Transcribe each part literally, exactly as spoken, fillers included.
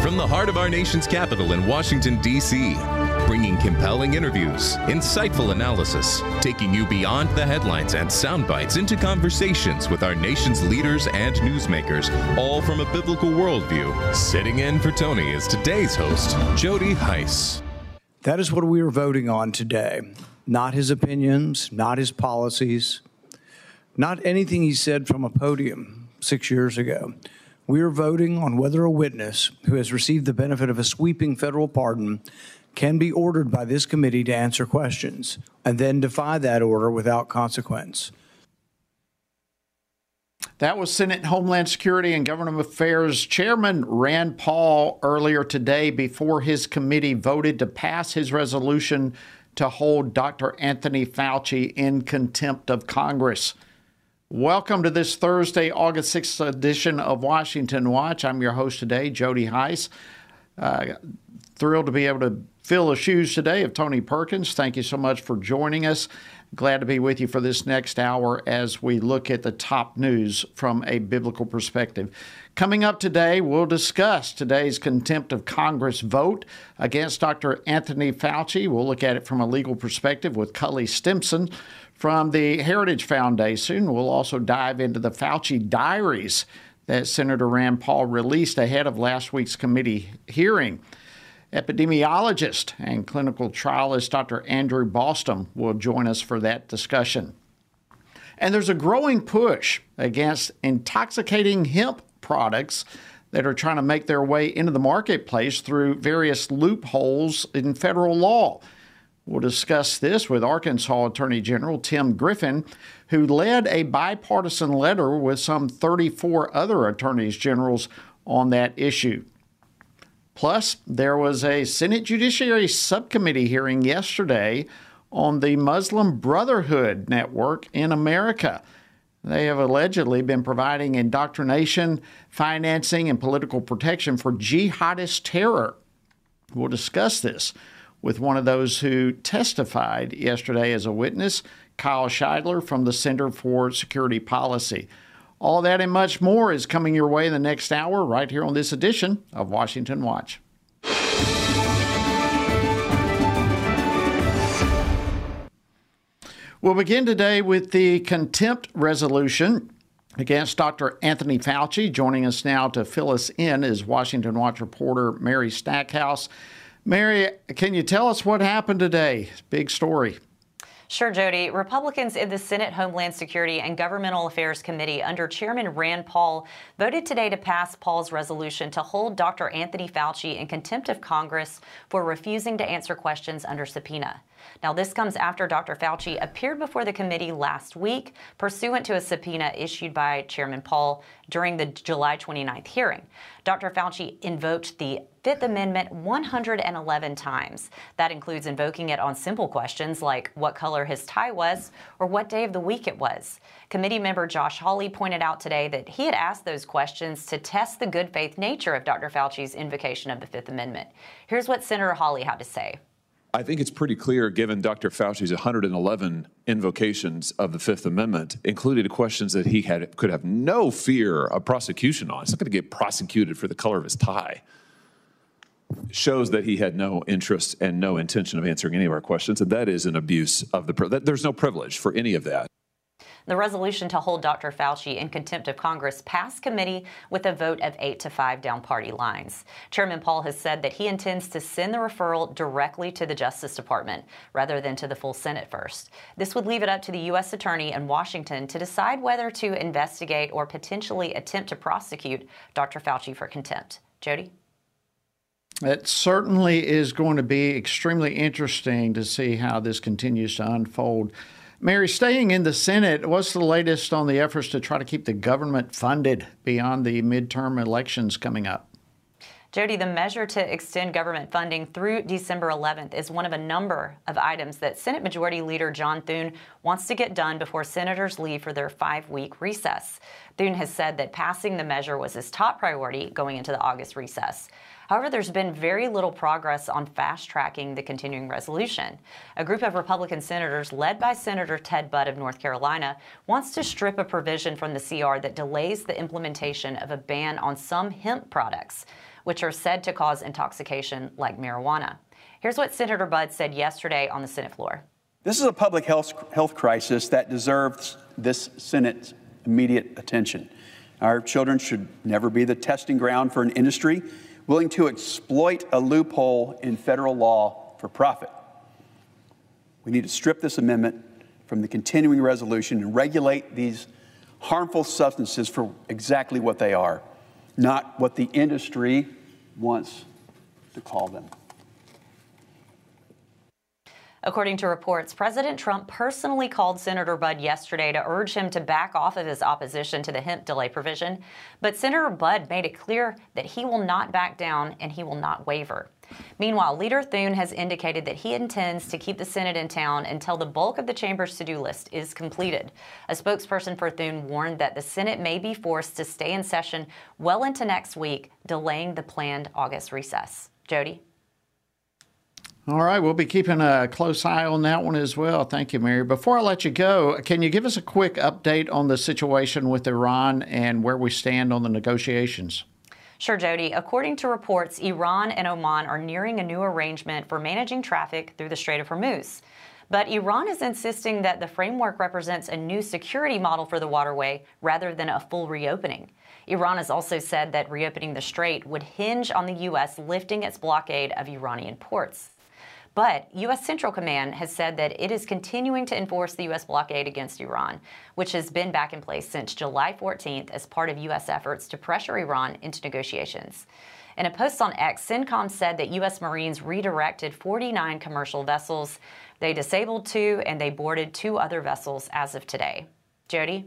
From the heart of our nation's capital in Washington, D C, bringing compelling interviews, insightful analysis, taking you beyond the headlines and sound bites into conversations with our nation's leaders and newsmakers, all from a biblical worldview. Sitting in for Tony is today's host, Jody Hice. That is what we are voting on today. Not his opinions, not his policies, not anything he said from a podium six years ago. We are voting on whether a witness who has received the benefit of a sweeping federal pardon can be ordered by this committee to answer questions and then defy that order without consequence. That was Senate Homeland Security and Government Affairs Chairman Rand Paul earlier today before his committee voted to pass his resolution to hold Doctor Anthony Fauci in contempt of Congress. Welcome to this Thursday, August sixth edition of Washington Watch. I'm your host today, Jody Hice. Uh, thrilled to be able to fill the shoes today of Tony Perkins. Thank you so much for joining us. Glad to be with you for this next hour as we look at the top news from a biblical perspective. Coming up today, we'll discuss today's contempt of Congress vote against Doctor Anthony Fauci. We'll look at it from a legal perspective with Cully Stimson from the Heritage Foundation. We'll also dive into the Fauci diaries that Senator Rand Paul released ahead of last week's committee hearing. Epidemiologist and clinical trialist Doctor Andrew Bostom will join us for that discussion. And there's a growing push against intoxicating hemp products that are trying to make their way into the marketplace through various loopholes in federal law. We'll discuss this with Arkansas Attorney General Tim Griffin, who led a bipartisan letter with some thirty-four other attorneys generals on that issue. Plus, there was a Senate Judiciary Subcommittee hearing yesterday on the Muslim Brotherhood Network in America. They have allegedly been providing indoctrination, financing, and political protection for jihadist terror. We'll discuss this with one of those who testified yesterday as a witness, Kyle Scheidler from the Center for Security Policy. All that and much more is coming your way in the next hour right here on this edition of Washington Watch. We'll begin today with the contempt resolution against Doctor Anthony Fauci. Joining us now to fill us in is Washington Watch reporter Mary Stackhouse. Mary, can you tell us what happened today? Big story. Sure, Jody. Republicans in the Senate Homeland Security and Governmental Affairs Committee under Chairman Rand Paul voted today to pass Paul's resolution to hold Doctor Anthony Fauci in contempt of Congress for refusing to answer questions under subpoena. Now, this comes after Doctor Fauci appeared before the committee last week pursuant to a subpoena issued by Chairman Paul during the July twenty-ninth hearing. Doctor Fauci invoked the Fifth Amendment one hundred eleven times. That includes invoking it on simple questions like what color his tie was or what day of the week it was. Committee member Josh Hawley pointed out today that he had asked those questions to test the good faith nature of Doctor Fauci's invocation of the Fifth Amendment. Here's what Senator Hawley had to say. I think it's pretty clear, given Doctor Fauci's one hundred eleven invocations of the Fifth Amendment, included questions that he had could have no fear of prosecution on. He's not going to get prosecuted for the color of his tie. Shows that he had no interest and no intention of answering any of our questions, and that is an abuse of the privilege. There's no privilege for any of that. The resolution to hold Doctor Fauci in contempt of Congress passed committee with a vote of eight to five down party lines. Chairman Paul has said that he intends to send the referral directly to the Justice Department rather than to the full Senate first. This would leave it up to the U S Attorney in Washington to decide whether to investigate or potentially attempt to prosecute Doctor Fauci for contempt. Jody? It certainly is going to be extremely interesting to see how this continues to unfold. Mary, staying in the Senate, what's the latest on the efforts to try to keep the government funded beyond the midterm elections coming up? Jody, the measure to extend government funding through December eleventh is one of a number of items that Senate Majority Leader John Thune wants to get done before senators leave for their five-week recess. Thune has said that passing the measure was his top priority going into the August recess. However, there's been very little progress on fast-tracking the continuing resolution. A group of Republican senators, led by Senator Ted Budd of North Carolina, wants to strip a provision from the C R that delays the implementation of a ban on some hemp products. which are said to cause intoxication like marijuana. Here's what Senator Budd said yesterday on the Senate floor. This is a public health, health crisis that deserves this Senate's immediate attention. Our children should never be the testing ground for an industry willing to exploit a loophole in federal law for profit. We need to strip this amendment from the continuing resolution and regulate these harmful substances for exactly what they are, not what the industry wants to call them. According to reports, President Trump personally called Senator Budd yesterday to urge him to back off of his opposition to the hemp delay provision. But Senator Budd made it clear that he will not back down and he will not waver. Meanwhile, Leader Thune has indicated that he intends to keep the Senate in town until the bulk of the chamber's to-do list is completed. A spokesperson for Thune warned that the Senate may be forced to stay in session well into next week, delaying the planned August recess. Jody? All right, we'll be keeping a close eye on that one as well. Thank you, Mary. Before I let you go, can you give us a quick update on the situation with Iran and where we stand on the negotiations? Sure, Jody. According to reports, Iran and Oman are nearing a new arrangement for managing traffic through the Strait of Hormuz. But Iran is insisting that the framework represents a new security model for the waterway rather than a full reopening. Iran has also said that reopening the strait would hinge on the U S lifting its blockade of Iranian ports. But U S Central Command has said that it is continuing to enforce the U S blockade against Iran, which has been back in place since July fourteenth as part of U S efforts to pressure Iran into negotiations. In a post on X, CENTCOM said that U S Marines redirected forty-nine commercial vessels. They disabled two and they boarded two other vessels as of today. Jody?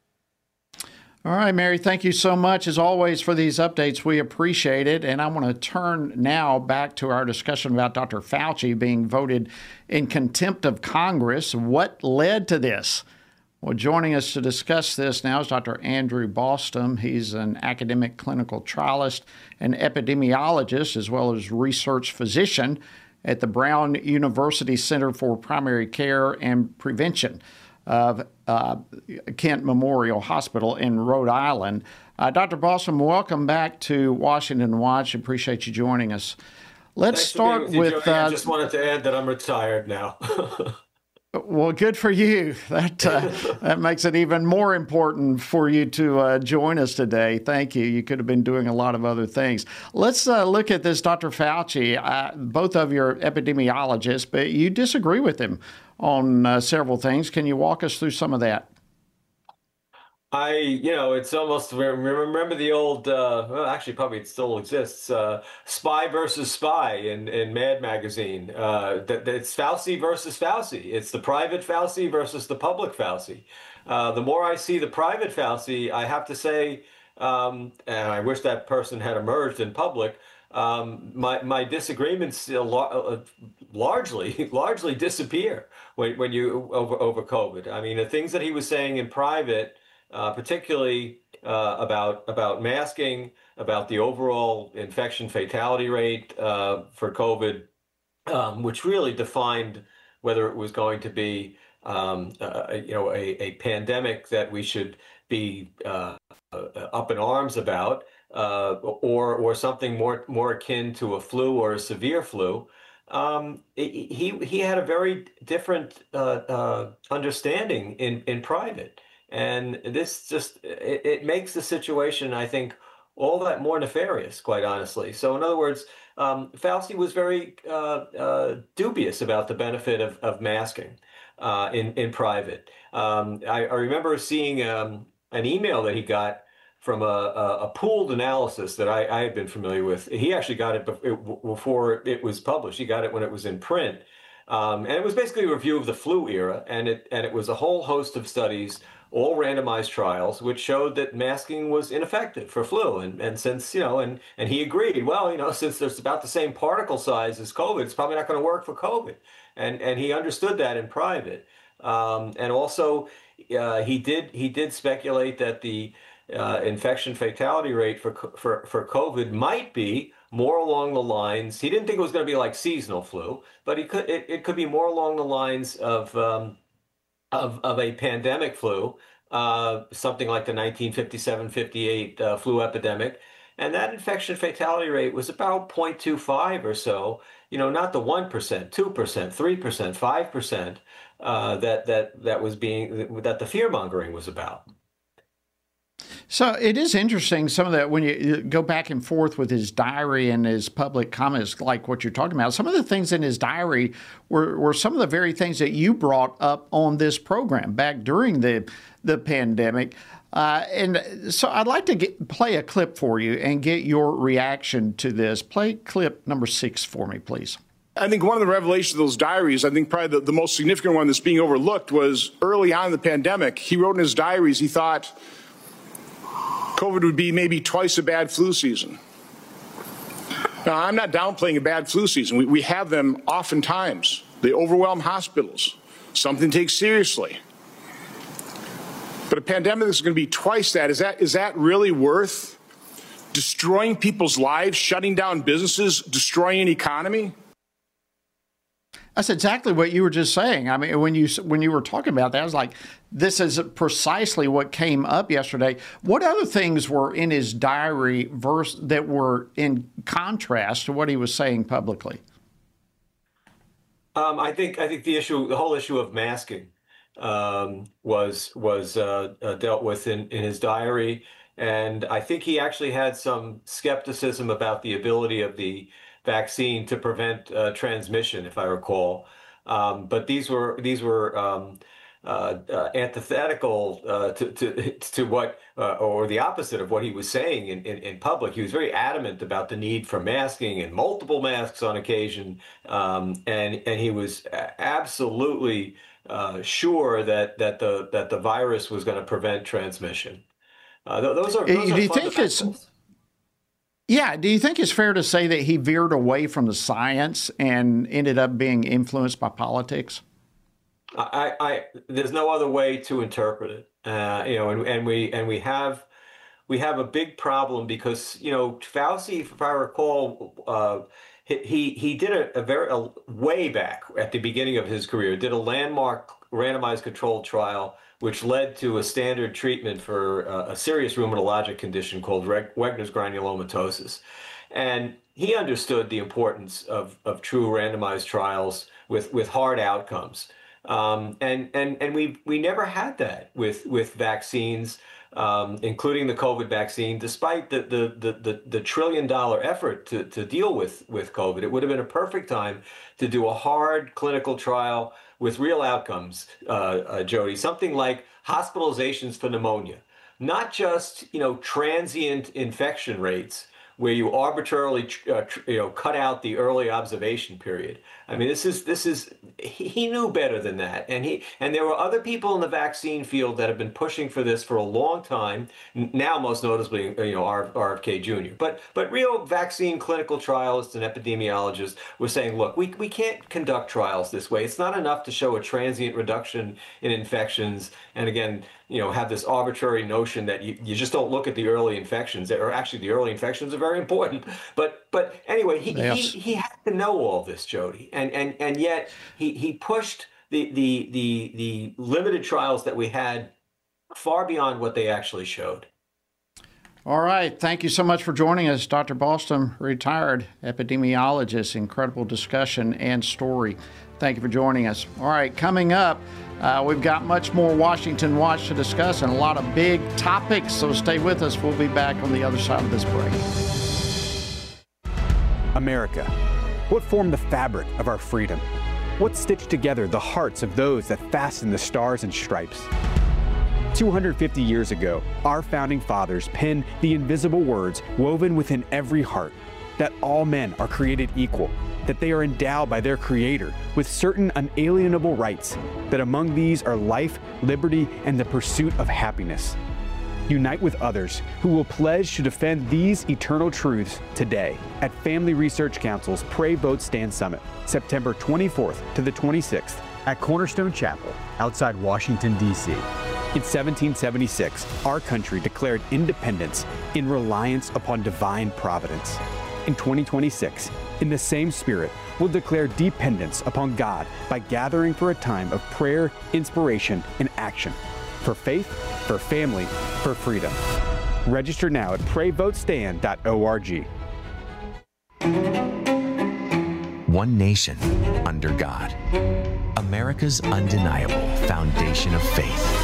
All right, Mary, thank you so much, as always, for these updates. We appreciate it. And I want to turn now back to our discussion about Doctor Fauci being voted in contempt of Congress. What led to this? Well, joining us to discuss this now is Doctor Andrew Bostom. He's an academic clinical trialist and epidemiologist, as well as research physician at the Brown University Center for Primary Care and Prevention of uh, Kent Memorial Hospital in Rhode Island. Uh, Doctor Bostom, welcome back to Washington Watch. Appreciate you joining us. Let's Thanks start with. with. Uh, I just wanted to add that I'm retired now. Well, good for you. That uh, that makes it even more important for you to uh, join us today. Thank you. You could have been doing a lot of other things. Let's uh, look at this, Doctor Fauci. Uh, both of you are epidemiologists, but you disagree with him on uh, several things. Can you walk us through some of that? I, you know, it's almost, remember the old, uh, well, actually, probably it still exists, uh, Spy versus Spy in, in Mad Magazine. Uh, that, that it's Fauci versus Fauci. It's the private Fauci versus the public Fauci. Uh, the more I see the private Fauci, I have to say, um, and I wish that person had emerged in public, um, my, my disagreements uh, largely, largely disappear when, when you, over, over COVID. I mean, the things that he was saying in private, Uh, particularly uh, about about masking, about the overall infection fatality rate uh, for COVID, um, which really defined whether it was going to be, um, uh, you know, a, a pandemic that we should be uh, up in arms about, uh, or or something more more akin to a flu or a severe flu. Um, he he had a very different uh, uh, understanding in in private. And this just, it, it makes the situation, I think, all that more nefarious, quite honestly. So in other words, um, Fauci was very uh, uh, dubious about the benefit of, of masking uh, in, in private. Um, I, I remember seeing um, an email that he got from a, a, a pooled analysis that I, I had been familiar with. He actually got it before it was published. He got it when it was in print. Um, and it was basically a review of the flu era, and it, and it was a whole host of studies, all randomized trials, which showed that masking was ineffective for flu. And, and since, you know, and, and he agreed, well, you know, since there's about the same particle size as COVID, it's probably not going to work for COVID. And, and he understood that in private. Um, and also, uh, he did he did speculate that the uh, infection fatality rate for, for, for COVID might be more along the lines, he didn't think it was going to be like seasonal flu, but he could it, it could be more along the lines of um, of, of a pandemic flu, uh, something like the nineteen fifty-seven fifty-eight uh, flu epidemic. And that infection fatality rate was about zero point two five or so, you know, not the one percent, two percent, three percent, five percent uh, that, that, that was being, that the fear mongering was about. So it is interesting, some of that, when you go back and forth with his diary and his public comments, like what you're talking about, some of the things in his diary were, were some of the very things that you brought up on this program back during the, the pandemic. Uh, and so I'd like to get, play a clip for you and get your reaction to this. Play clip number six for me, please. I think one of the revelations of those diaries, I think probably the, the most significant one that's being overlooked, was early on in the pandemic, he wrote in his diaries, he thought COVID would be maybe twice a bad flu season. Now, I'm not downplaying a bad flu season. We, we have them oftentimes. They overwhelm hospitals, something to take seriously. But a pandemic that's going to be twice that, is that, is that really worth destroying people's lives, shutting down businesses, destroying an economy? That's exactly what you were just saying. I mean, when you when you were talking about that, I was like, this is precisely what came up yesterday. What other things were in his diary verse that were in contrast to what he was saying publicly? Um, I think I think the issue, the whole issue of masking, um, was was uh, uh, dealt with in, in his diary, and I think he actually had some skepticism about the ability of the vaccine to prevent uh, transmission, if I recall. Um, but these were these were um, uh, uh, antithetical uh, to, to to what uh, or the opposite of what he was saying in, in, in public. He was very adamant about the need for masking and multiple masks on occasion, um, and and he was absolutely uh, sure that that the that the virus was going to prevent transmission. Uh, th- those are. Those do are you think it's? Yeah. Do you think it's fair to say that he veered away from the science and ended up being influenced by politics? I, I there's no other way to interpret it. Uh, you know, and, and we and we have we have a big problem because, you know, Fauci, if I recall, uh, he he did a, a very a, way back at the beginning of his career, did a landmark randomized controlled trial which led to a standard treatment for uh, a serious rheumatologic condition called Wegener's granulomatosis. And he understood the importance of, of true randomized trials with, with hard outcomes. Um, and and, and we we never had that with, with vaccines, um, including the COVID vaccine, despite the, the, the, the, the trillion dollar effort to, to deal with, with COVID. It would have been a perfect time to do a hard clinical trial with real outcomes, uh, uh, Jody, something like hospitalizations for pneumonia, not just, you know, transient infection rates where you arbitrarily, uh, you know, cut out the early observation period. I mean, this is this is he knew better than that, and he and there were other people in the vaccine field that have been pushing for this for a long time. Now, most notably, you know, R F K Junior But but real vaccine clinical trialists and epidemiologists were saying, look, we we can't conduct trials this way. It's not enough to show a transient reduction in infections, and again, you know, have this arbitrary notion that you, you just don't look at the early infections, or actually the early infections are very important. But but anyway, he yes. he, he had to know all this, Jody, and and and yet he he pushed the the the the limited trials that we had far beyond what they actually showed. All right. Thank you so much for joining us, Doctor Bostom, retired epidemiologist. Incredible discussion and story. Thank you for joining us. All right. Coming up, uh, we've got much more Washington Watch to discuss and a lot of big topics. So stay with us. We'll be back on the other side of this break. America. What formed the fabric of our freedom? What stitched together the hearts of those that fasten the stars and stripes? two hundred fifty years ago, our founding fathers penned the invisible words woven within every heart, that all men are created equal, that they are endowed by their Creator with certain unalienable rights, that among these are life, liberty, and the pursuit of happiness. Unite with others who will pledge to defend these eternal truths today at Family Research Council's Pray Vote Stand Summit, September twenty-fourth to the twenty-sixth at Cornerstone Chapel outside Washington, D C In seventeen seventy-six, our country declared independence in reliance upon divine providence. In twenty twenty-six, in the same spirit, we'll declare dependence upon God by gathering for a time of prayer, inspiration, and action. For faith, for family, for freedom. Register now at pray vote stand dot org. One nation under God. America's undeniable foundation of faith.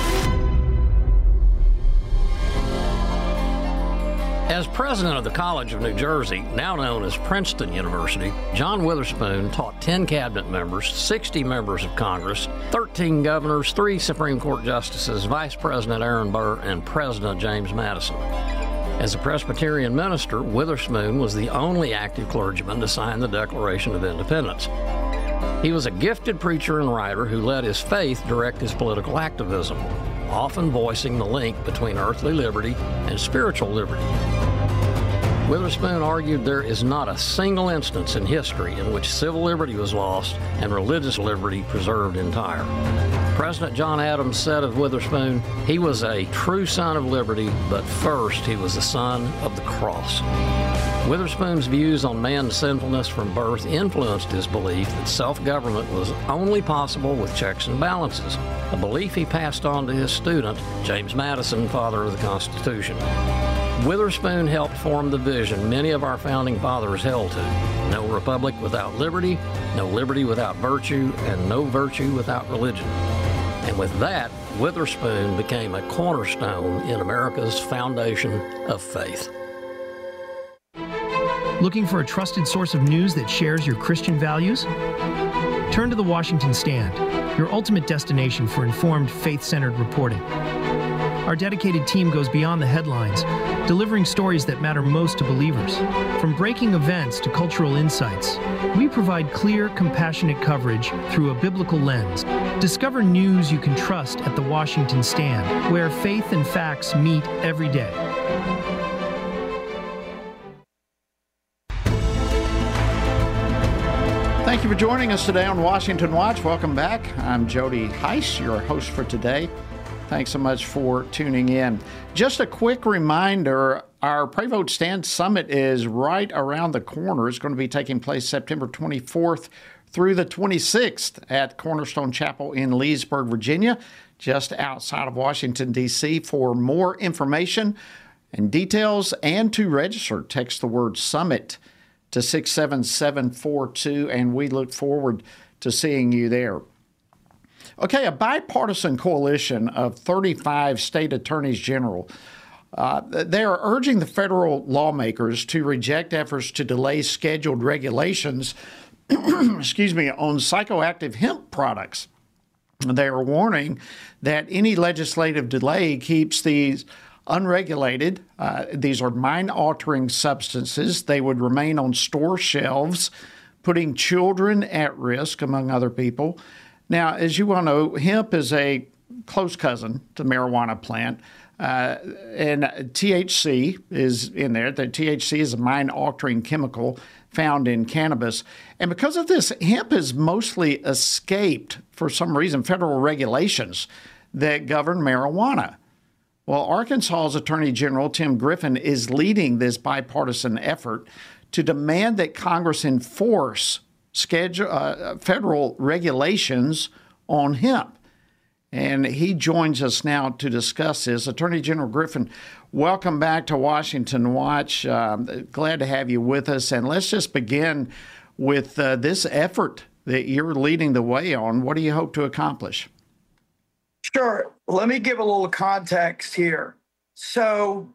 As president of the College of New Jersey, now known as Princeton University, John Witherspoon taught ten cabinet members, sixty members of Congress, thirteen governors, three Supreme Court justices, Vice President Aaron Burr, and President James Madison. As a Presbyterian minister, Witherspoon was the only active clergyman to sign the Declaration of Independence. He was a gifted preacher and writer who let his faith direct his political activism, often voicing the link between earthly liberty and spiritual liberty. Witherspoon argued there is not a single instance in history in which civil liberty was lost and religious liberty preserved entire. President John Adams said of Witherspoon, he was a true son of liberty, but first he was a son of the cross. Witherspoon's views on man's sinfulness from birth influenced his belief that self-government was only possible with checks and balances, a belief he passed on to his student, James Madison, father of the Constitution. Witherspoon helped form the vision many of our founding fathers held to: no republic without liberty, no liberty without virtue, and no virtue without religion. And with that, Witherspoon became a cornerstone in America's foundation of faith. Looking for a trusted source of news that shares your Christian values? Turn to the Washington Stand, your ultimate destination for informed, faith-centered reporting. Our dedicated team goes beyond the headlines, delivering stories that matter most to believers. From breaking events to cultural insights, we provide clear, compassionate coverage through a biblical lens. Discover news you can trust at the Washington Stand, where faith and facts meet every day. Thank you for joining us today on Washington Watch. Welcome back. I'm Jody Heiss, your host for today. Thanks so much for tuning in. Just a quick reminder, our Pray Vote Stand Summit is right around the corner. It's going to be taking place September twenty-fourth through the twenty-sixth at Cornerstone Chapel in Leesburg, Virginia, just outside of Washington, D C For more information and details and to register, text the word SUMMIT to six seven seven four two, and we look forward to seeing you there. Okay, a bipartisan coalition of thirty-five state attorneys general, uh, they are urging the federal lawmakers to reject efforts to delay scheduled regulations, excuse me, on psychoactive hemp products. They are warning that any legislative delay keeps these unregulated. Uh, these are mind-altering substances. They would remain on store shelves, putting children at risk, among other people. Now, as you well know, hemp is a close cousin to marijuana plant, uh, and T H C is in there. The T H C is a mind-altering chemical found in cannabis. And because of this, hemp has mostly escaped, for some reason, federal regulations that govern marijuana. Well, Arkansas's Attorney General Tim Griffin is leading this bipartisan effort to demand that Congress enforce schedule, uh, federal regulations on hemp. And he joins us now to discuss this. Attorney General Griffin, welcome back to Washington Watch. Uh, glad to have you with us. And let's just begin with uh, this effort that you're leading the way on. What do you hope to accomplish? Sure. Let me give a little context here. So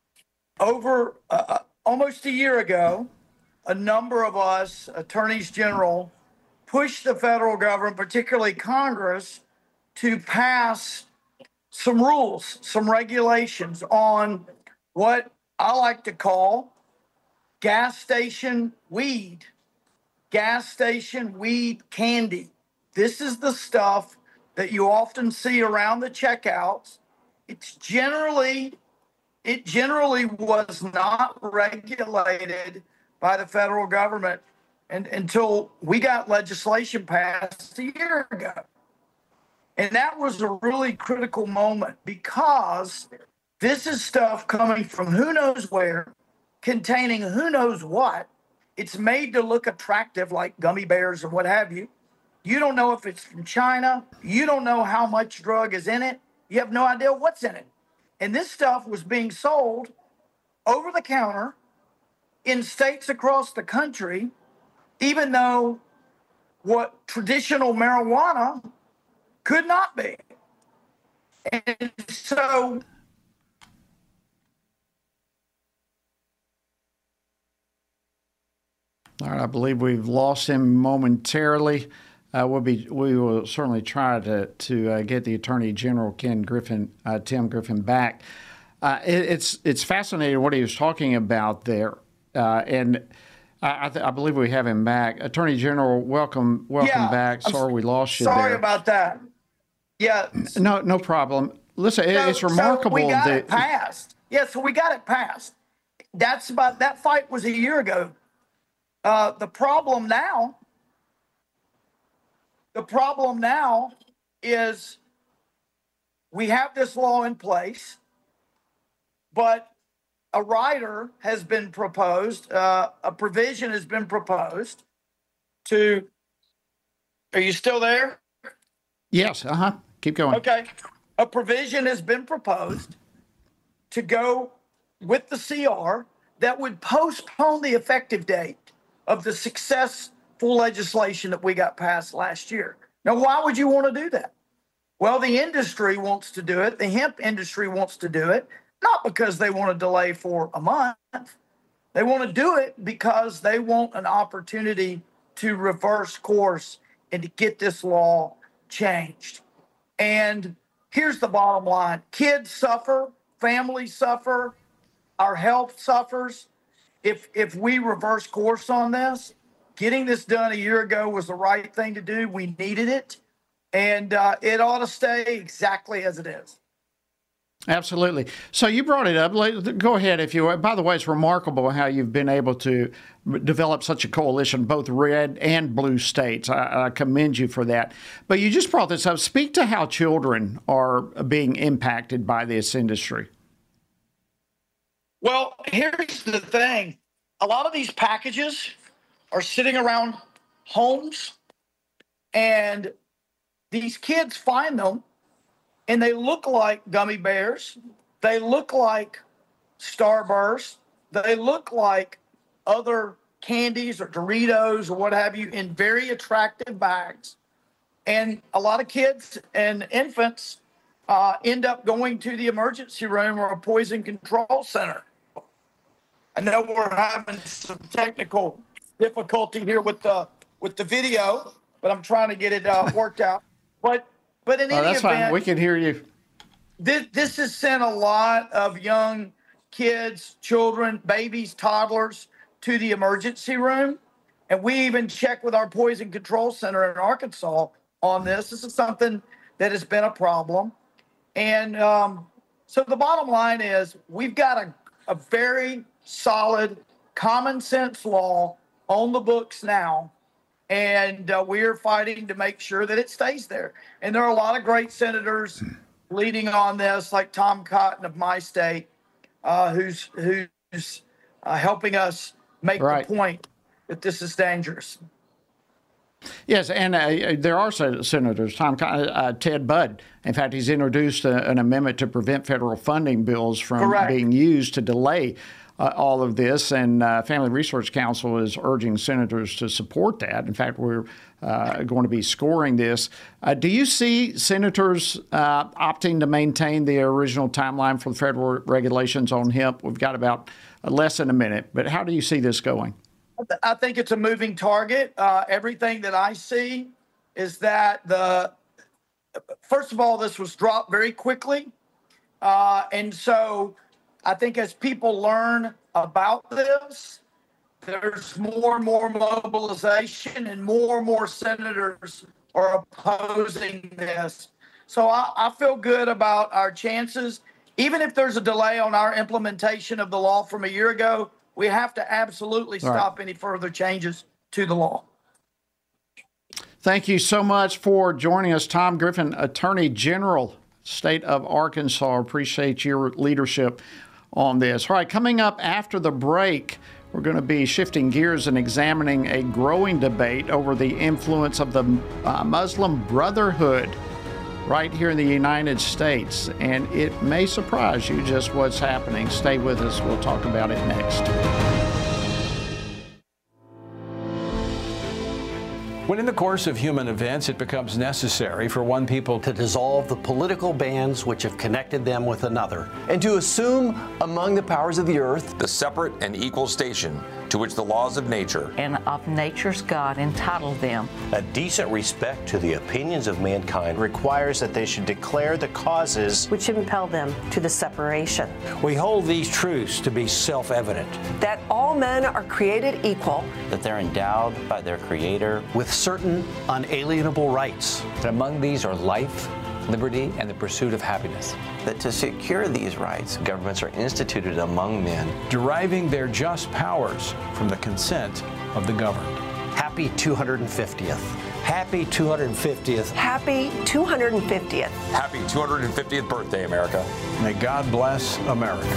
over uh, almost a year ago, a number of us, attorneys general, pushed the federal government, particularly Congress, to pass some rules, some regulations on what I like to call gas station weed, gas station weed candy. This is the stuff that you often see around the checkouts. It's generally, it generally was not regulated by the federal government and, until we got legislation passed a year ago. And that was a really critical moment because this is stuff coming from who knows where, containing who knows what. It's made to look attractive like gummy bears or what have you. You don't know if it's from China. You don't know how much drug is in it. You have no idea what's in it. And this stuff was being sold over the counter in states across the country, even though what traditional marijuana could not be. And so all right, I believe we've lost him momentarily. Uh, we'll be, we will certainly try to to uh, get the Attorney General Ken Griffin, uh, Tim Griffin, back. Uh, it, it's it's fascinating what he was talking about there, uh, and I, I, th- I believe we have him back. Attorney General, welcome, welcome yeah, back. Sorry I'm we lost you. Sorry there. about that. Yeah. No, no problem. Listen, so, it's remarkable so we got that it passed. Yeah, so we got it passed. That's about that fight was a year ago. Uh, the problem now, the problem now is we have this law in place, but a rider has been proposed, uh, a provision has been proposed to, are you still there? Yes, uh-huh. Keep going. Okay. A provision has been proposed to go with the C R that would postpone the effective date of the successful legislation that we got passed last year. Now, why would you want to do that? Well, the industry wants to do it. The hemp industry wants to do it, not because they want to delay for a month. They want to do it because they want an opportunity to reverse course and to get this law changed. And here's the bottom line. Kids suffer, families suffer, our health suffers. If if we reverse course on this, getting this done a year ago was the right thing to do. We needed it, and uh, it ought to stay exactly as it is. Absolutely. So you brought it up. Go ahead if you. By the way, it's remarkable how you've been able to develop such a coalition, both red and blue states. I, I commend you for that. But you just brought this up. Speak to how children are being impacted by this industry. Well, here's the thing. A lot of these packages are sitting around homes, and these kids find them, and they look like gummy bears. They look like Starburst. They look like other candies or Doritos or what have you in very attractive bags. And a lot of kids and infants uh, end up going to the emergency room or a poison control center. I know we're having some technical difficulty here with the with the video, but I'm trying to get it uh, worked out. But but in oh, any that's event, fine. We can hear you. This this has sent a lot of young kids, children, babies, toddlers to the emergency room, and we even checked with our poison control center in Arkansas on this. This is something that has been a problem, and um, so the bottom line is we've got a a very solid, common sense law on the books now, and uh, we are fighting to make sure that it stays there. And there are a lot of great senators leading on this, like Tom Cotton of my state, uh, who's who's uh, helping us make right. the point that this is dangerous. Yes, and uh, there are senators, Tom, uh, Ted Budd. In fact, he's introduced a, an amendment to prevent federal funding bills from Correct. being used to delay uh, all of this. And uh, Family Research Council is urging senators to support that. In fact, we're uh, going to be scoring this. Uh, do you see senators uh, opting to maintain the original timeline for the federal regulations on hemp? We've got about less than a minute, but how do you see this going? I think it's a moving target. Uh, everything that I see is that the, first of all, this was dropped very quickly. Uh, and so I think as people learn about this, there's more and more mobilization and more and more senators are opposing this. So I, I feel good about our chances. Even if there's a delay on our implementation of the law from a year ago, we have to absolutely stop right. any further changes to the law. Thank you so much for joining us, Tom Griffin, Attorney General, State of Arkansas. Appreciate your leadership on this. All right, coming up after the break, we're going to be shifting gears and examining a growing debate over the influence of the uh, Muslim Brotherhood right here in the United States. And it may surprise you just what's happening. Stay with us. We'll talk about it next. When in the course of human events it becomes necessary for one people to dissolve the political bands which have connected them with another, and to assume among the powers of the earth the separate and equal station to which the laws of nature and of nature's God entitled them. A decent respect to the opinions of mankind requires that they should declare the causes which impel them to the separation. We hold these truths to be self-evident. That all men are created equal. That they're endowed by their Creator with certain unalienable rights. And among these are life, liberty, and the pursuit of happiness. That to secure these rights, governments are instituted among men, deriving their just powers from the consent of the governed. Happy two hundred fiftieth. Happy two hundred fiftieth. Happy two hundred fiftieth. Happy two hundred fiftieth birthday, America. May God bless America.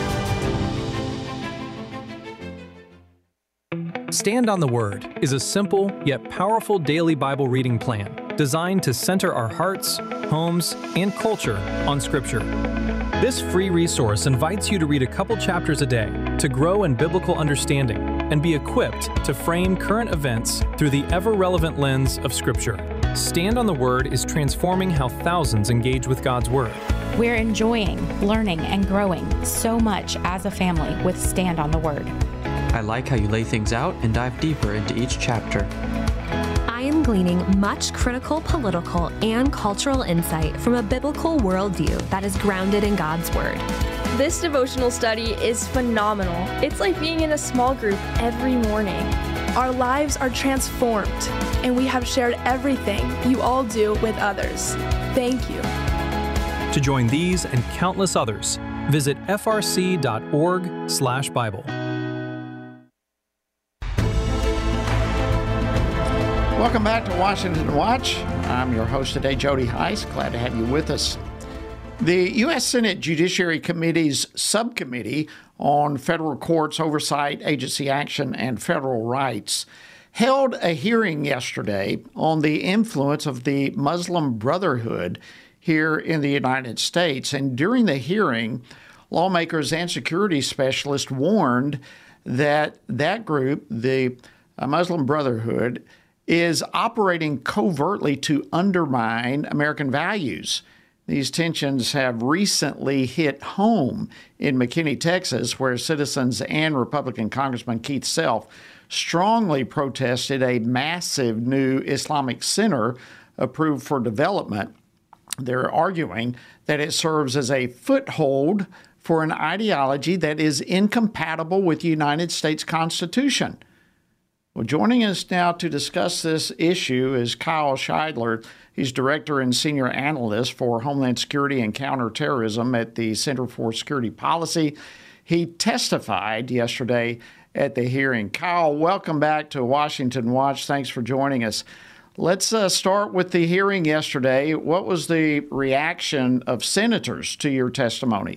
Stand on the Word is a simple yet powerful daily Bible reading plan designed to center our hearts, homes, and culture on Scripture. This free resource invites you to read a couple chapters a day to grow in biblical understanding and be equipped to frame current events through the ever-relevant lens of Scripture. Stand on the Word is transforming how thousands engage with God's Word. We're enjoying, learning, and growing so much as a family with Stand on the Word. I like how you lay things out and dive deeper into each chapter. I am gleaning much critical political and cultural insight from a biblical worldview that is grounded in God's Word. This devotional study is phenomenal. It's like being in a small group every morning. Our lives are transformed, and we have shared everything you all do with others. Thank you. To join these and countless others, visit f r c dot org slash Bible. Welcome back to Washington Watch. I'm your host today, Jody Heiss. Glad to have you with us. The U S Senate Judiciary Committee's subcommittee on federal courts, oversight, agency action, and federal rights held a hearing yesterday on the influence of the Muslim Brotherhood here in the United States. And during the hearing, lawmakers and security specialists warned that that group, the Muslim Brotherhood, is operating covertly to undermine American values. These tensions have recently hit home in McKinney, Texas, where citizens and Republican Congressman Keith Self strongly protested a massive new Islamic center approved for development. They're arguing that it serves as a foothold for an ideology that is incompatible with the United States Constitution. Well, joining us now to discuss this issue is Kyle Scheidler. He's Director and Senior Analyst for Homeland Security and Counterterrorism at the Center for Security Policy. He testified yesterday at the hearing. Kyle, welcome back to Washington Watch. Thanks for joining us. Let's uh, start with the hearing yesterday. What was the reaction of senators to your testimony?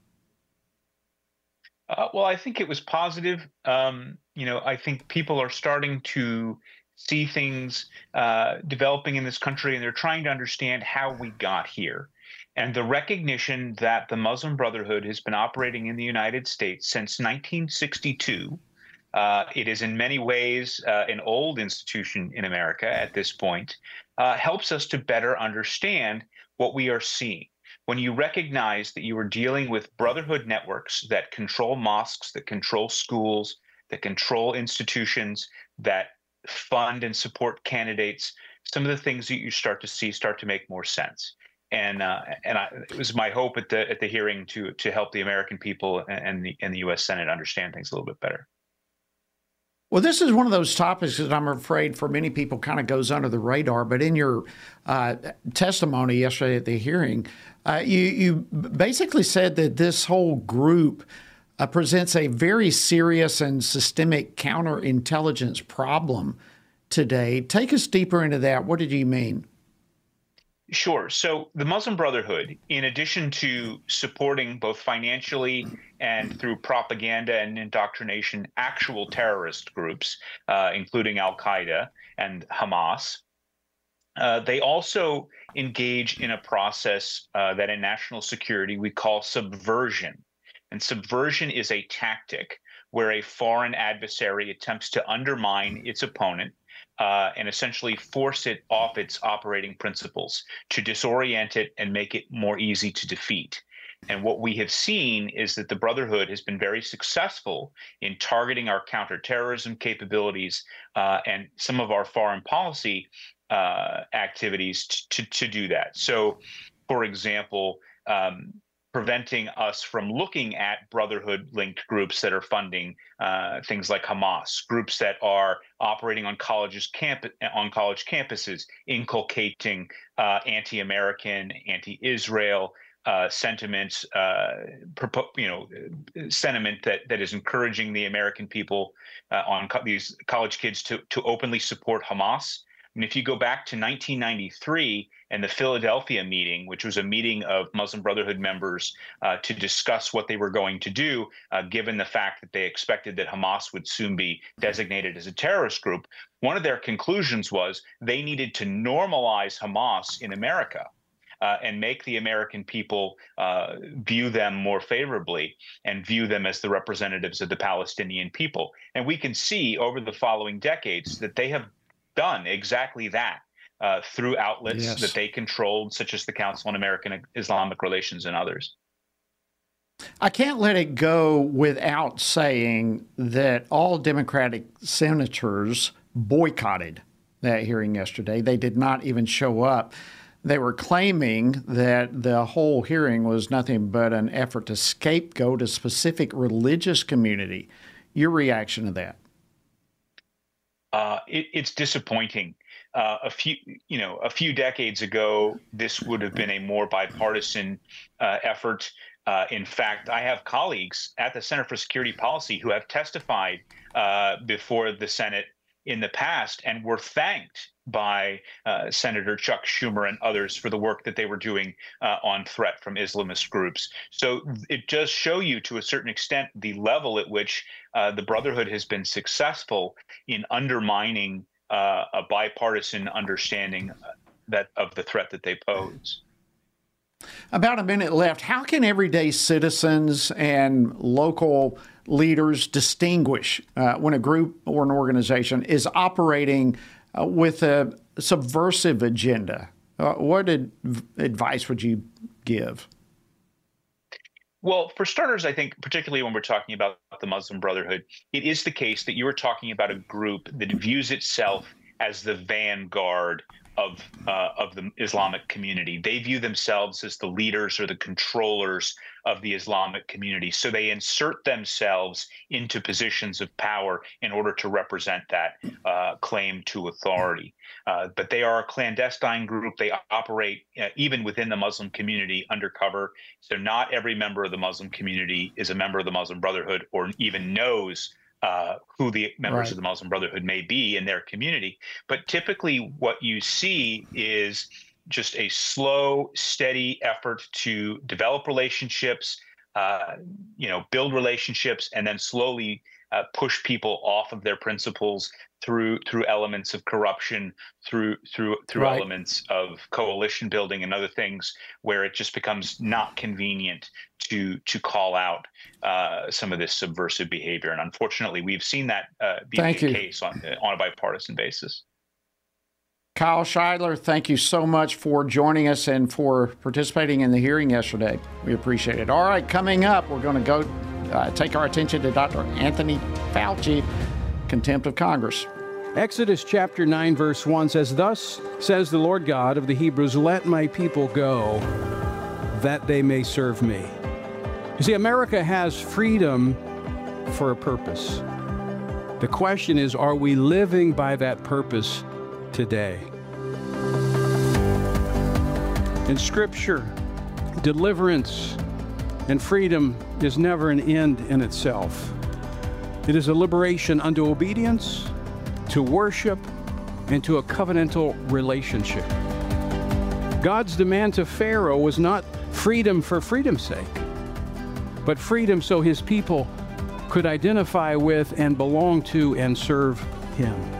Uh, well, I think it was positive. Um, you know, I think people are starting to see things uh, developing in this country, and they're trying to understand how we got here. And the recognition that the Muslim Brotherhood has been operating in the United States since nineteen sixty-two. Uh, it is in many ways uh, an old institution in America at this point, uh, helps us to better understand what we are seeing. When you recognize that you are dealing with brotherhood networks that control mosques, that control schools, that control institutions, that fund and support candidates, some of the things that you start to see start to make more sense. And uh, and I, it was my hope at the at the hearing to to help the American people and the and the U S Senate understand things a little bit better. Well, this is one of those topics that I'm afraid for many people kind of goes under the radar. But in your uh, testimony yesterday at the hearing, uh, you, you basically said that this whole group uh, presents a very serious and systemic counterintelligence problem today. Take us deeper into that. What did you mean? Sure. So the Muslim Brotherhood, in addition to supporting both financially and through propaganda and indoctrination actual terrorist groups, uh, including Al-Qaeda and Hamas, Uh, they also engage in a process uh, that in national security we call subversion. And subversion is a tactic where a foreign adversary attempts to undermine its opponent uh, and essentially force it off its operating principles, to disorient it and make it more easy to defeat. And what we have seen is that the Brotherhood has been very successful in targeting our counterterrorism capabilities uh, and some of our foreign policy uh, activities to, to do that. So, for example, um, preventing us from looking at Brotherhood-linked groups that are funding uh, things like Hamas, groups that are operating on colleges camp on college campuses, inculcating uh, anti-American, anti-Israel uh, sentiments, uh, you know, sentiment that that is encouraging the American people uh, on co these college kids to to openly support Hamas. And if you go back to nineteen ninety-three and the Philadelphia meeting, which was a meeting of Muslim Brotherhood members uh, to discuss what they were going to do, uh, given the fact that they expected that Hamas would soon be designated as a terrorist group, one of their conclusions was they needed to normalize Hamas in America uh, and make the American people uh, view them more favorably and view them as the representatives of the Palestinian people. And we can see over the following decades that they have done exactly that uh, through outlets Yes. that they controlled, such as the Council on American Islamic Relations and others. I can't let it go without saying that all Democratic senators boycotted that hearing yesterday. They did not even show up. They were claiming that the whole hearing was nothing but an effort to scapegoat a specific religious community. Your reaction to that? Uh, it, it's disappointing. Uh, a few, you know, a few decades ago, this would have been a more bipartisan uh, effort. Uh, in fact, I have colleagues at the Center for Security Policy who have testified uh, before the Senate in the past and were thanked by uh, Senator Chuck Schumer and others for the work that they were doing uh, on threat from Islamist groups. So it does show you to a certain extent the level at which uh, the Brotherhood has been successful in undermining uh, a bipartisan understanding that of the threat that they pose. About a minute left. How can everyday citizens and local leaders distinguish uh, when a group or an organization is operating uh, with a subversive agenda? Uh, what ad advice would you give? Well, for starters, I think particularly when we're talking about the Muslim Brotherhood, it is the case that you are talking about a group that views itself as the vanguard of uh, of the Islamic community. They view themselves as the leaders or the controllers of the Islamic community. So they insert themselves into positions of power in order to represent that uh, claim to authority. Uh, but they are a clandestine group. They operate uh, even within the Muslim community undercover. So not every member of the Muslim community is a member of the Muslim Brotherhood or even knows Uh, who the members Right. of the Muslim Brotherhood may be in their community. But typically what you see is just a slow, steady effort to develop relationships, uh, you know, build relationships, and then slowly uh, push people off of their principles through through elements of corruption, through through through Right. elements of coalition building and other things, where it just becomes not convenient to to call out uh, some of this subversive behavior. And unfortunately, we've seen that uh, be Thank the you. case on on a bipartisan basis. Kyle Scheidler, thank you so much for joining us and for participating in the hearing yesterday. We appreciate it. All right, coming up, we're going to go uh, take our attention to Doctor Anthony Fauci, contempt of Congress. Exodus chapter nine, verse one says, "Thus says the Lord God of the Hebrews, let my people go, that they may serve me." You see, America has freedom for a purpose. The question is, are we living by that purpose today? In Scripture, deliverance and freedom is never an end in itself. It is a liberation unto obedience, to worship, and to a covenantal relationship. God's demand to Pharaoh was not freedom for freedom's sake, but freedom so his people could identify with and belong to and serve him.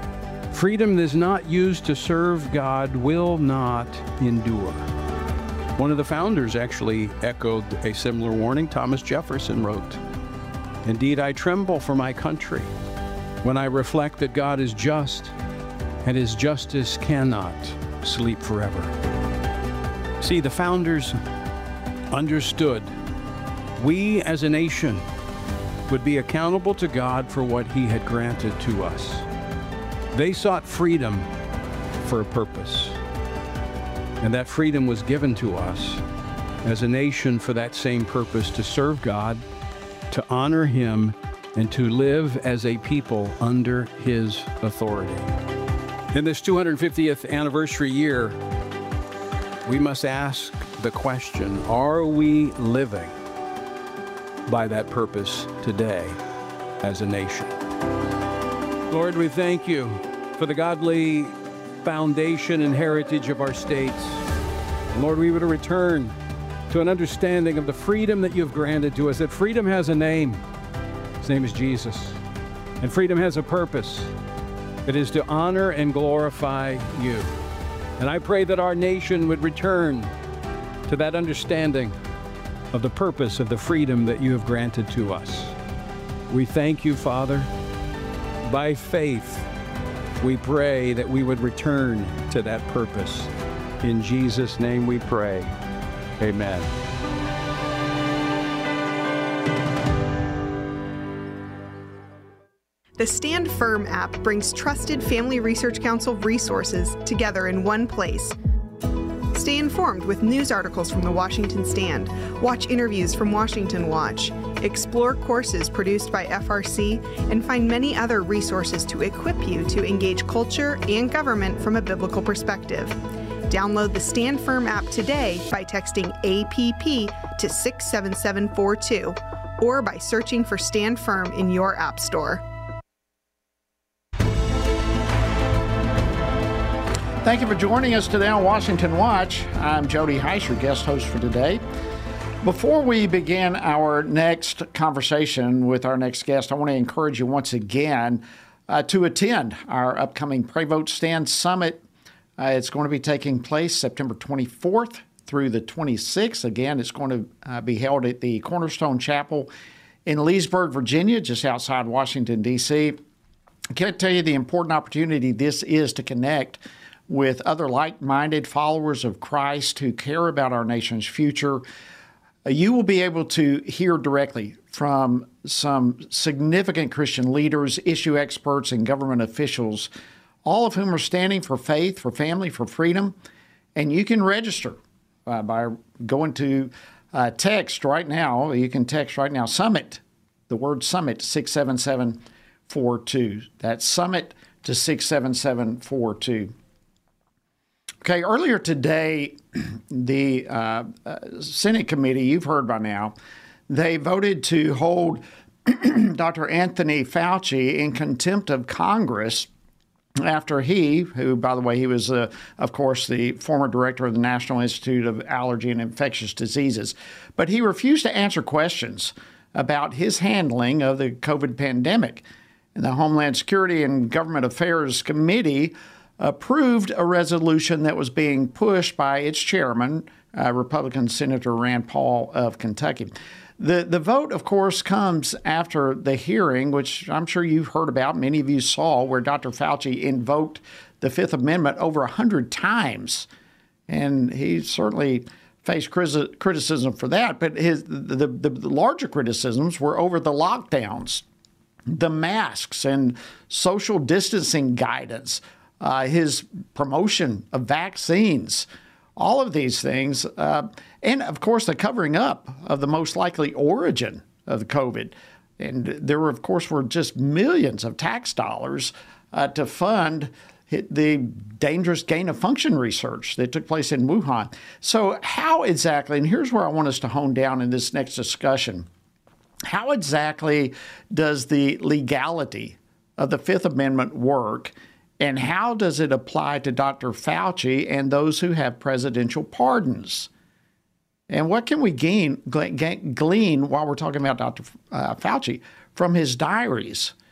Freedom that is not used to serve God will not endure. One of the founders actually echoed a similar warning. Thomas Jefferson wrote, "Indeed, I tremble for my country when I reflect that God is just and his justice cannot sleep forever." See, the founders understood we as a nation would be accountable to God for what he had granted to us. They sought freedom for a purpose, and that freedom was given to us as a nation for that same purpose, to serve God, to honor him, and to live as a people under his authority. In this two hundred fiftieth anniversary year, we must ask the question, are we living by that purpose today as a nation? Lord, we thank you for the godly foundation and heritage of our states. And Lord, we would return to an understanding of the freedom that you've granted to us, that freedom has a name. His name is Jesus. And freedom has a purpose. It is to honor and glorify you. And I pray that our nation would return to that understanding of the purpose of the freedom that you have granted to us. We thank you, Father. By faith, we pray that we would return to that purpose. In Jesus' name we pray. Amen. The Stand Firm app brings trusted Family Research Council resources together in one place. Stay informed with news articles from the Washington Stand, watch interviews from Washington Watch, explore courses produced by F R C, and find many other resources to equip you to engage culture and government from a biblical perspective. Download the Stand Firm app today by texting A P P to six seven seven four two or by searching for Stand Firm in your app store. Thank you for joining us today on Washington Watch. I'm Jody Heiss, your guest host for today. Before we begin our next conversation with our next guest, I want to encourage you once again uh, to attend our upcoming Pray Vote Stand Summit. Uh, it's going to be taking place September twenty-fourth through the twenty-sixth. Again, it's going to uh, be held at the Cornerstone Chapel in Leesburg, Virginia, just outside Washington, D C I can't tell you the important opportunity this is to connect with other like-minded followers of Christ who care about our nation's future. You will be able to hear directly from some significant Christian leaders, issue experts, and government officials, all of whom are standing for faith, for family, for freedom. And you can register uh, by going to uh, text right now. You can text right now, Summit, the word Summit, six seven seven four two. That's Summit to six seven seven four two. Okay, earlier today, the uh, uh, Senate committee, you've heard by now, they voted to hold Doctor Anthony Fauci in contempt of Congress after he, who, by the way, he was, uh, of course, the former director of the National Institute of Allergy and Infectious Diseases, but he refused to answer questions about his handling of the COVID pandemic. And the Homeland Security and Government Affairs Committee approved a resolution that was being pushed by its chairman, uh, Republican Senator Rand Paul of Kentucky. The the vote, of course, comes after the hearing, which I'm sure you've heard about, many of you saw, where Doctor Fauci invoked the Fifth Amendment over one hundred times. And he certainly faced criticism for that. But his the, the, the larger criticisms were over the lockdowns, the masks, and social distancing guidance, Uh, his promotion of vaccines, all of these things, uh, and of course the covering up of the most likely origin of the COVID. And there were, of course, were just millions of tax dollars uh, to fund the dangerous gain-of-function research that took place in Wuhan. So how exactly, and here's where I want us to hone down in this next discussion, how exactly does the legality of the Fifth Amendment work? And how does it apply to Doctor Fauci and those who have presidential pardons? And what can we gain, glean while we're talking about Doctor Uh, Fauci from his diaries,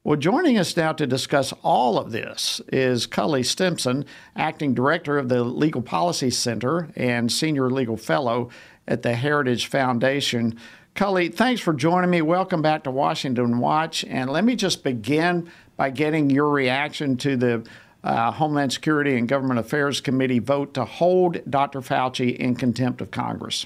Well, joining us now to discuss all of this is Cully Stimson, Acting Director of the Legal Policy Center and Senior Legal Fellow at the Heritage Foundation. Cully, thanks for joining me. Welcome back to Washington Watch. And let me just begin by getting your reaction to the uh, Homeland Security and Government Affairs Committee vote to hold Doctor Fauci in contempt of Congress.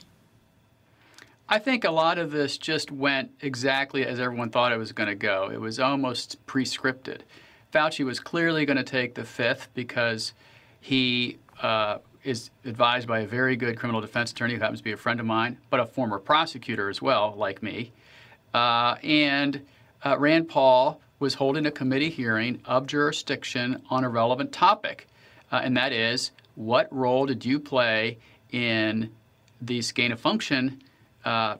I think a lot of this just went exactly as everyone thought it was going to go. It was almost pre-scripted. Fauci was clearly going to take the fifth because he uh, is advised by a very good criminal defense attorney who happens to be a friend of mine, but a former prosecutor as well, like me. Uh, and uh, Rand Paul was holding a committee hearing of jurisdiction on a relevant topic, uh, and that is, what role did you play in these gain-of-function Uh,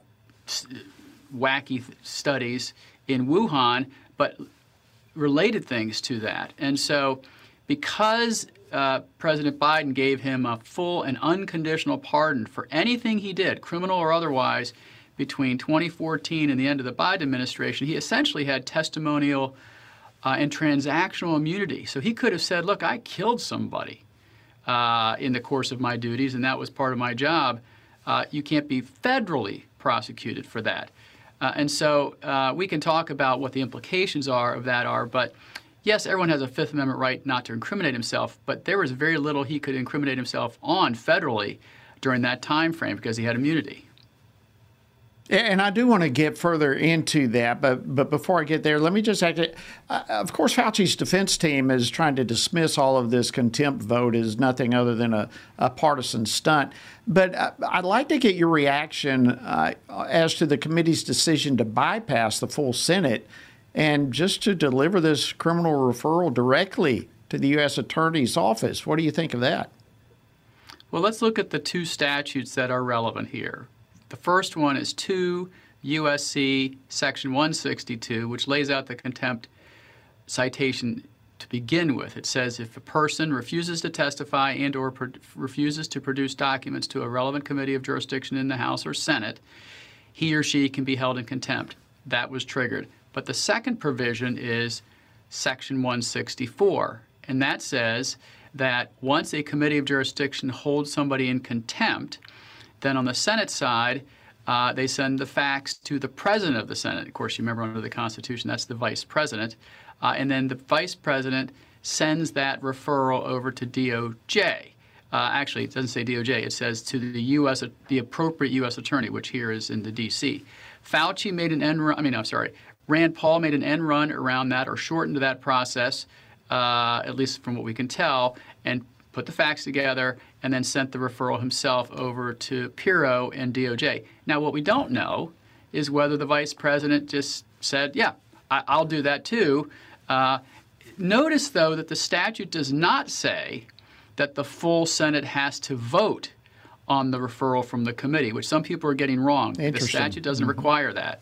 wacky th- studies in Wuhan, but related things to that. And so because uh, President Biden gave him a full and unconditional pardon for anything he did, criminal or otherwise, between twenty fourteen and the end of the Biden administration, he essentially had testimonial uh, and transactional immunity. So he could have said, look, I killed somebody uh, in the course of my duties, and that was part of my job. Uh, you can't be federally prosecuted for that. Uh, and so uh, we can talk about what the implications are of that are, but yes, everyone has a Fifth Amendment right not to incriminate himself, but there was very little he could incriminate himself on federally during that time frame because he had immunity. And I do want to get further into that, but but before I get there, let me just act. Uh, of course, Fauci's defense team is trying to dismiss all of this contempt vote as nothing other than a, a partisan stunt. But uh, I'd like to get your reaction uh, as to the committee's decision to bypass the full Senate and just to deliver this criminal referral directly to the U S Attorney's Office. What do you think of that? Well, let's look at the two statutes that are relevant here. The first one is two U S C Section one sixty-two, which lays out the contempt citation to begin with. It says if a person refuses to testify and or pro- refuses to produce documents to a relevant committee of jurisdiction in the House or Senate, he or she can be held in contempt. That was triggered. But the second provision is Section one sixty-four, and that says that once a committee of jurisdiction holds somebody in contempt, then on the Senate side, uh, they send the facts to the president of the Senate. Of course, you remember under the Constitution, that's the vice president. Uh, and then the vice president sends that referral over to D O J. Uh, actually, it doesn't say D O J. It says to the U S, the appropriate U S attorney, which here is in the D C. Fauci made an end run. I mean, I'm sorry. Rand Paul made an end run around that or shortened that process, uh, at least from what we can tell, and put the facts together, and then sent the referral himself over to Pirro and D O J. Now, what we don't know is whether the vice president just said, yeah, I- I'll do that too. Uh, notice, though, that the statute does not say that the full Senate has to vote on the referral from the committee, which some people are getting wrong. The statute doesn't mm-hmm. require that.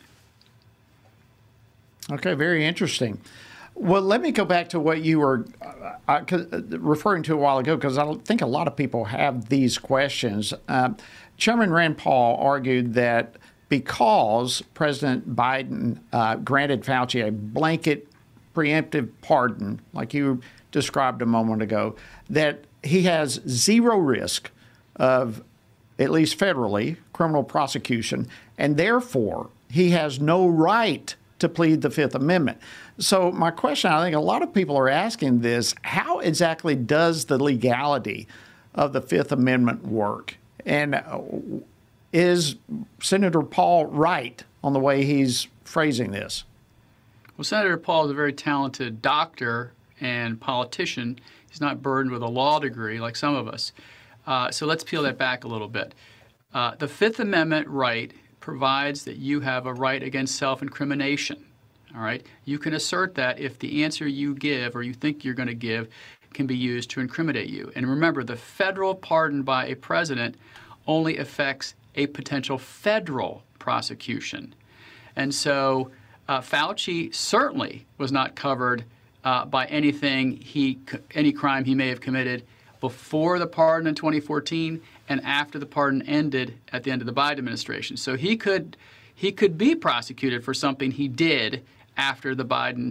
Okay, very interesting. Well, let me go back to what you were uh, referring to a while ago, because I think a lot of people have these questions. Uh, Chairman Rand Paul argued that because President Biden uh, granted Fauci a blanket preemptive pardon, like you described a moment ago, that he has zero risk of, at least federally, criminal prosecution, and therefore he has no right to plead the Fifth Amendment. So my question, I think a lot of people are asking this, how exactly does the legality of the Fifth Amendment work? And is Senator Paul right on the way he's phrasing this? Well, Senator Paul is a very talented doctor and politician. He's not burdened with a law degree like some of us. Uh, so let's peel that back a little bit. Uh, the Fifth Amendment right provides that you have a right against self-incrimination. All right? You can assert that if the answer you give or you think you're going to give can be used to incriminate you. And remember, the federal pardon by a president only affects a potential federal prosecution. And so uh, Fauci certainly was not covered uh, by anything he, any crime he may have committed before the pardon in twenty fourteen and after the pardon ended at the end of the Biden administration. So he could he could be prosecuted for something he did after the Biden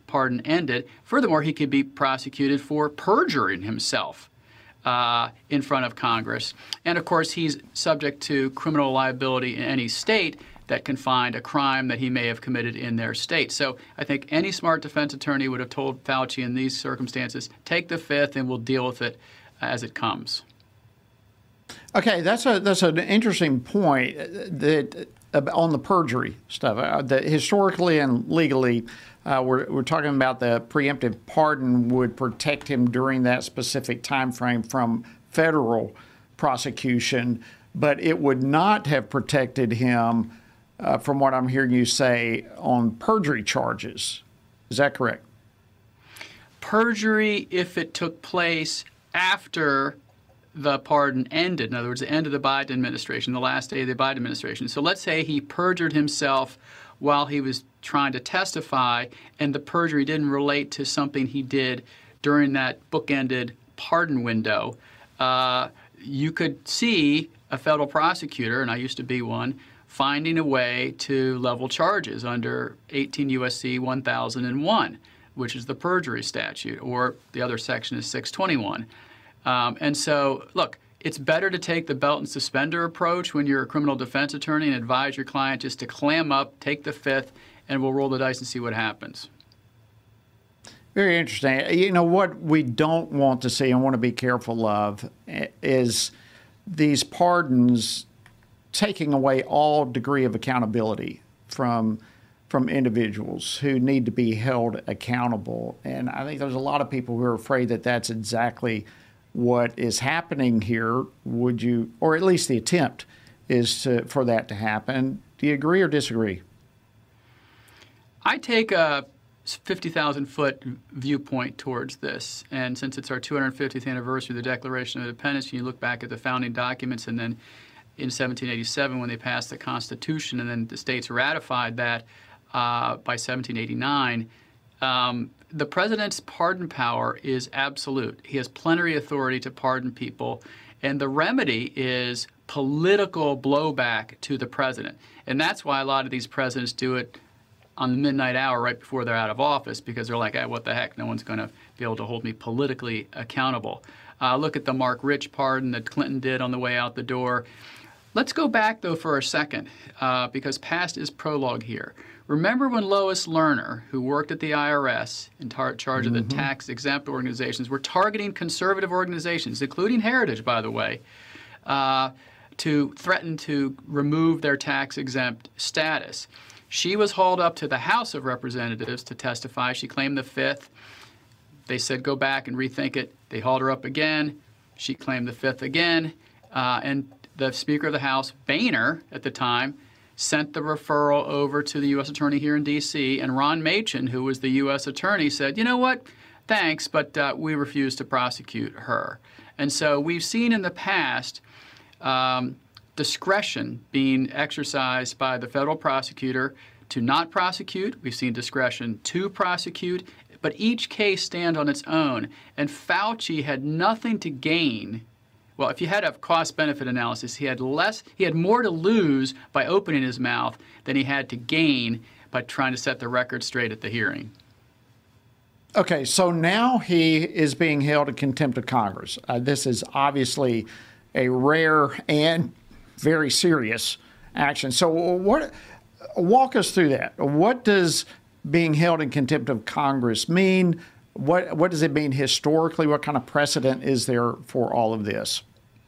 pardon ended. Furthermore, he could be prosecuted for perjuring himself uh, in front of Congress. And, of course, he's subject to criminal liability in any state that can find a crime that he may have committed in their state. So I think any smart defense attorney would have told Fauci in these circumstances, take the Fifth and we'll deal with it as it comes. Okay, that's a that's an interesting point that uh, on the perjury stuff. Uh, that historically and legally, uh, we're we're talking about the preemptive pardon would protect him during that specific time frame from federal prosecution, but it would not have protected him, uh, from what I'm hearing you say, on perjury charges. Is that correct? Perjury, if it took place after the pardon ended, in other words, the end of the Biden administration, the last day of the Biden administration. So let's say he perjured himself while he was trying to testify, and the perjury didn't relate to something he did during that bookended pardon window. Uh, you could see a federal prosecutor, and I used to be one, finding a way to level charges under eighteen U S C one thousand one, which is the perjury statute, or the other section is six twenty-one. Um, and so, look, it's better to take the belt and suspender approach when you're a criminal defense attorney and advise your client just to clam up, take the Fifth, and we'll roll the dice and see what happens. Very interesting. You know, what we don't want to see and want to be careful of is these pardons taking away all degree of accountability from from individuals who need to be held accountable. And I think there's a lot of people who are afraid that that's exactly what is happening here. Would you, or at least the attempt is to, for that to happen. Do you agree or disagree? I take a fifty thousand foot viewpoint towards this. And since it's our two hundred fiftieth anniversary of the Declaration of Independence, you look back at the founding documents, and then in seventeen eighty-seven when they passed the Constitution, and then the states ratified that uh, by seventeen eighty-nine, um, the president's pardon power is absolute. He has plenary authority to pardon people, and the remedy is political blowback to the president. And that's why a lot of these presidents do it on the midnight hour right before they're out of office, because they're like, hey, what the heck, no one's going to be able to hold me politically accountable. Uh, look at the Mark Rich pardon that Clinton did on the way out the door. Let's go back, though, for a second, uh, because past is prologue here. Remember when Lois Lerner, who worked at the I R S in tar- charge of the mm-hmm. tax-exempt organizations, were targeting conservative organizations, including Heritage, by the way, uh, to threaten to remove their tax-exempt status. She was hauled up to the House of Representatives to testify. She claimed the Fifth. They said, go back and rethink it. They hauled her up again. She claimed the Fifth again. Uh, and the Speaker of the House, Boehner, at the time, sent the referral over to the U S Attorney here in D C, and Ron Machen, who was the U S Attorney, said, you know what, thanks, but uh, we refuse to prosecute her. And so we've seen in the past um, discretion being exercised by the federal prosecutor to not prosecute. We've seen discretion to prosecute, but each case stands on its own. And Fauci had nothing to gain. Well, if you had a cost-benefit analysis, he had less, he had more to lose by opening his mouth than he had to gain by trying to set the record straight at the hearing. Okay, so now he is being held in contempt of Congress. Uh, this is obviously a rare and very serious action. So what? Walk us through that. What does being held in contempt of Congress mean? What what does it mean historically? What kind of precedent is there for all of this?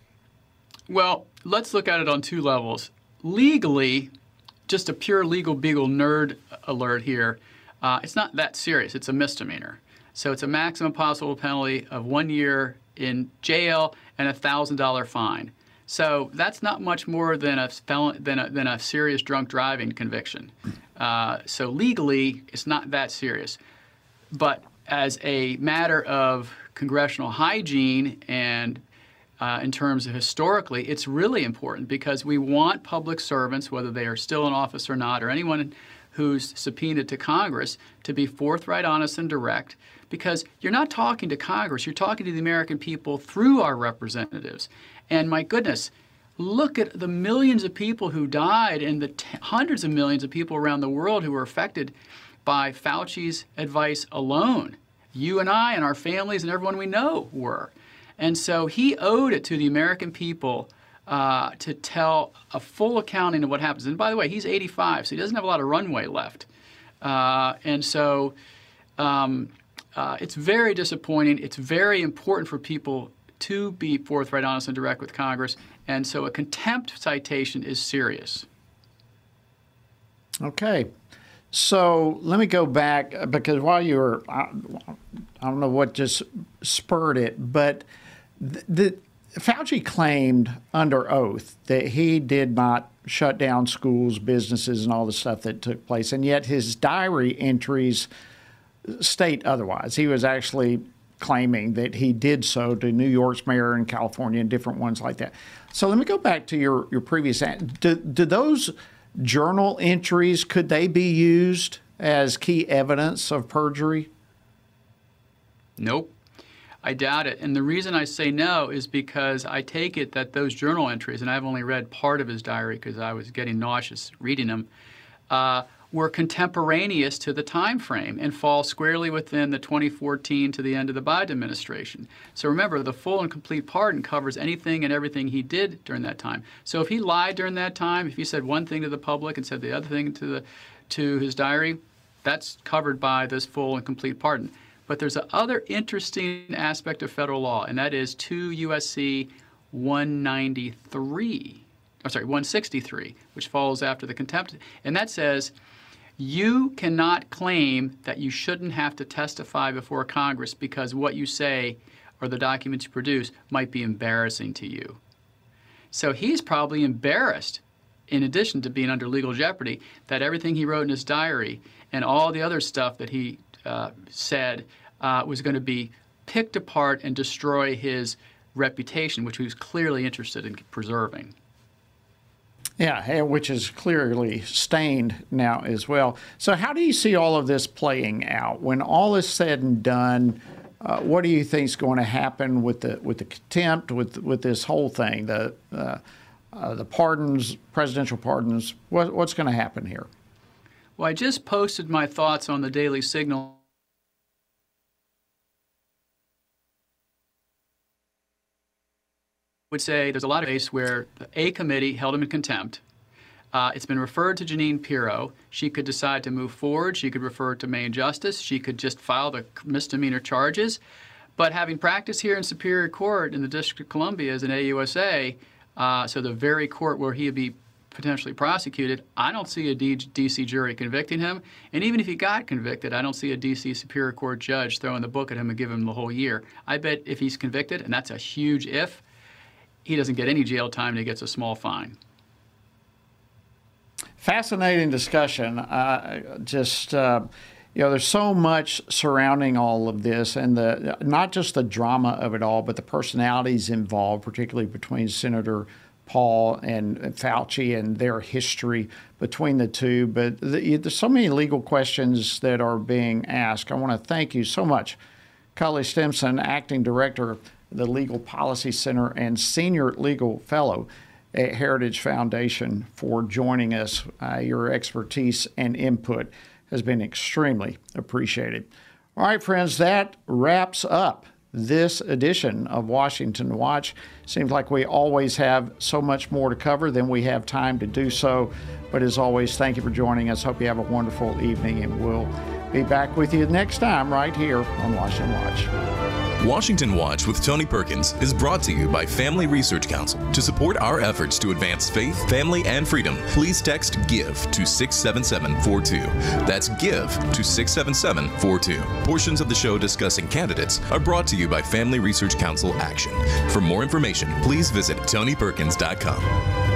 Well, let's look at it on two levels. Legally, just a pure legal beagle nerd alert here, uh, it's not that serious. It's a misdemeanor. So it's a maximum possible penalty of one year in jail and a one thousand dollars fine. So that's not much more than a, felon, than a, than a serious drunk driving conviction. Uh, so legally, it's not that serious. But as a matter of congressional hygiene and uh, in terms of historically, it's really important because we want public servants, whether they are still in office or not, or anyone who's subpoenaed to Congress, to be forthright, honest, and direct, because you're not talking to Congress, you're talking to the American people through our representatives. And my goodness, look at the millions of people who died and the t- hundreds of millions of people around the world who were affected by Fauci's advice alone. You and I and our families and everyone we know were. And so he owed it to the American people uh, to tell a full accounting of what happens. And by the way, he's eighty-five, so he doesn't have a lot of runway left. Uh, and so um, uh, it's very disappointing. It's very important for people to be forthright, honest, and direct with Congress. And so a contempt citation is serious. Okay. So let me go back, because while you were, I, I don't know what just spurred it, but the, the Fauci claimed under oath that he did not shut down schools, businesses, and all the stuff that took place. And yet his diary entries state otherwise. He was actually claiming that he did so to New York's mayor and California and different ones like that. So let me go back to your, your previous, do, do those journal entries, could they be used as key evidence of perjury? Nope. I doubt it. And the reason I say no is because I take it that those journal entries, and I've only read part of his diary because I was getting nauseous reading them, uh, were contemporaneous to the time frame and fall squarely within the twenty fourteen to the end of the Biden administration. So remember, the full and complete pardon covers anything and everything he did during that time. So if he lied during that time, if he said one thing to the public and said the other thing to the to his diary, that's covered by this full and complete pardon. But there's another interesting aspect of federal law, and that is two U S C one ninety-three, I'm sorry, one sixty-three, which follows after the contempt, and that says you cannot claim that you shouldn't have to testify before Congress because what you say or the documents you produce might be embarrassing to you. So he's probably embarrassed, in addition to being under legal jeopardy, that everything he wrote in his diary and all the other stuff that he uh, said uh, was going to be picked apart and destroy his reputation, which he was clearly interested in preserving. Yeah, which is clearly stained now as well. So how do you see all of this playing out? When all is said and done, uh, what do you think is going to happen with the with the contempt, with with this whole thing, the uh, uh, the pardons, presidential pardons? What, what's going to happen here? Well, I just posted my thoughts on the Daily Signal. Would say there's a lot of cases where a committee held him in contempt. Uh, it's been referred to Jeanine Pirro. She could decide to move forward. She could refer it to Main Justice. She could just file the misdemeanor charges. But having practiced here in Superior Court in the District of Columbia as an A U S A, uh, so the very court where he would be potentially prosecuted, I don't see a D C jury convicting him. And even if he got convicted, I don't see a D C Superior Court judge throwing the book at him and giving him the whole year. I bet if he's convicted, and that's a huge if, he doesn't get any jail time and he gets a small fine. Fascinating discussion. Uh, just, uh, you know, there's so much surrounding all of this, and the not just the drama of it all, but the personalities involved, particularly between Senator Paul and Fauci and their history between the two. But the, there's so many legal questions that are being asked. I want to thank you so much, Cully Stimson, Acting Director the Legal Policy Center and Senior Legal Fellow at Heritage Foundation, for joining us. Uh, your expertise and input has been extremely appreciated. All right, friends, that wraps up this edition of Washington Watch. Seems like we always have so much more to cover than we have time to do so. But as always, thank you for joining us. Hope you have a wonderful evening, and we'll be back with you next time right here on Washington Watch. Washington Watch with Tony Perkins is brought to you by Family Research Council. To support our efforts to advance faith, family, and freedom, please text GIVE to six seven seven four two. That's GIVE to six seven seven four two. Portions of the show discussing candidates are brought to you by Family Research Council Action. For more information, please visit tony perkins dot com.